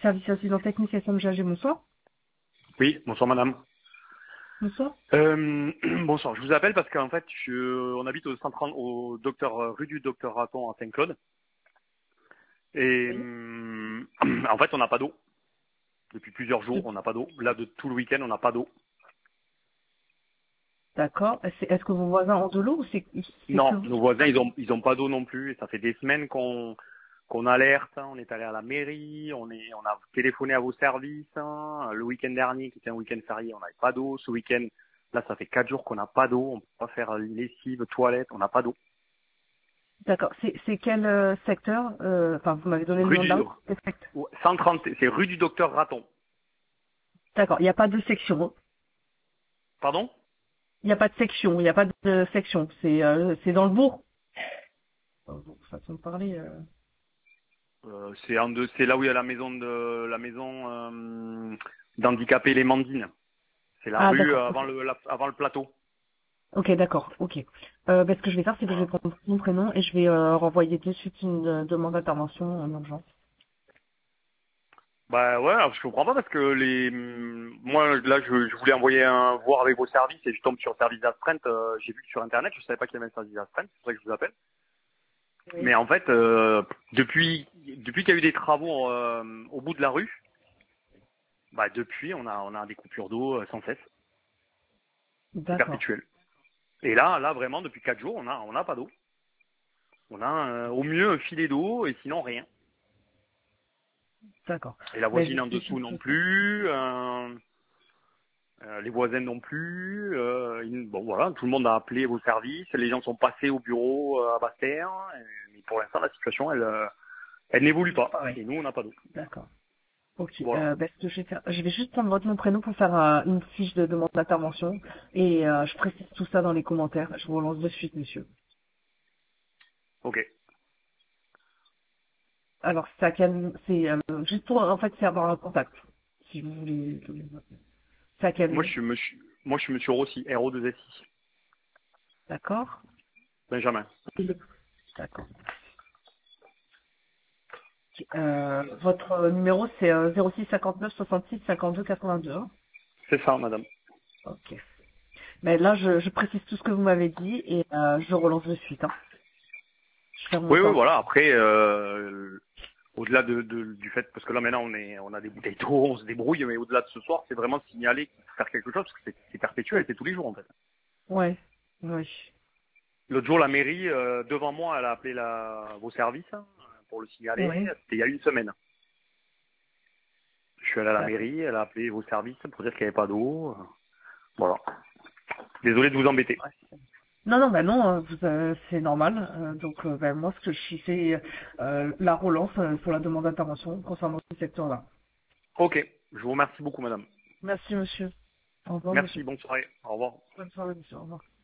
Service assistant technique SMGAG, bonsoir. Oui, bonsoir madame. Bonsoir. Bonsoir, je vous appelle parce qu'en fait, on habite au 130, rue du docteur Raton à Saint-Claude. Et Oui. en fait, on n'a pas d'eau. Depuis plusieurs jours, on n'a pas d'eau. Là, de tout le week-end, on n'a pas d'eau. D'accord. Est-ce que vos voisins ont de l'eau ou c'est que Non, vous? nos voisins, ils ont pas d'eau non plus. Et ça fait des semaines qu'on alerte. On est allé à la mairie, on a téléphoné à vos services. Le week-end dernier, qui était un week-end férié, on n'avait pas d'eau. Ce week-end, là, ça fait 4 jours qu'on n'a pas d'eau. On peut pas faire lessive, toilette, on n'a pas d'eau. D'accord. C'est quel secteur Enfin, vous m'avez donné le Rue nom de la du rue. Quel secteur? 130, c'est rue du docteur Raton. D'accord. Il n'y a pas de section, hein. Pardon? Il n'y a pas de section. Il n'y a pas de section. C'est dans le bourg. Façon de parler. C'est là où il y a la maison d'handicapés les Mandines. C'est la Ah, rue d'accord. avant le plateau. Ok, d'accord. Ok. Ce que je vais faire, c'est que je vais Voilà. prendre mon prénom et je vais renvoyer de suite une demande d'intervention en urgence. Bah ouais, alors je comprends pas parce que moi là je voulais envoyer voir avec vos services et je tombe sur le service d'astreinte. J'ai vu que sur internet, je savais pas qu'il y avait un service d'astreinte, c'est pour ça que je vous appelle. Oui. Mais en fait, depuis qu'il y a eu des travaux au bout de la rue, bah depuis on a des coupures d'eau sans cesse, c'est D'accord. perpétuel. Et là vraiment depuis 4 jours on a pas d'eau. On a au mieux un filet d'eau et sinon rien. D'accord. Et la Ben, je voisine en sais dessous juste non ça. plus, les voisins non plus. Bon voilà, tout le monde a appelé vos services, les gens sont passés au bureau à Basse-Terre, mais pour l'instant la situation elle n'évolue Toujours pas. pareil. Et nous on n'a pas d'eau. D'accord. Ok. Voilà. Ce que je vais faire, je vais juste prendre votre nom prénom pour faire une fiche de demande d'intervention et je précise tout ça dans les commentaires. Je vous relance de suite, monsieur. Ok. Alors, c'est juste pour en fait c'est avoir un contact, si vous voulez. C'est à quel Moi nom? je suis monsieur Rossi, RO2SI. D'accord. Benjamin. D'accord. Votre numéro c'est 06 59 66 52 82. Hein. C'est ça, madame. Ok. Mais là, je précise tout ce que vous m'avez dit et je relance de suite. Hein. Je ferme mon Oui, oui, temps. voilà. Après, au-delà du fait, parce que là maintenant on a des bouteilles d'eau, on se débrouille, mais au-delà de ce soir, c'est vraiment signaler qu'il faut faire quelque chose, parce que c'est perpétuel, c'est tous les jours en fait. Ouais. Oui. L'autre jour, la mairie, devant moi, elle a appelé vos services pour le signaler. Oui. C'était il y a une semaine. Je suis allé à la D'accord. mairie, elle a appelé vos services pour dire qu'il n'y avait pas d'eau. Voilà. Désolé de vous embêter. Ouais. Non, non, bah non, c'est normal. Moi, ce que je suis, c'est la relance pour la demande d'intervention concernant ce secteur-là. Ok. Je vous remercie beaucoup, madame. Merci, monsieur. Au revoir, Merci, monsieur. bonne soirée. Au revoir. Bonne soirée, monsieur. Au revoir.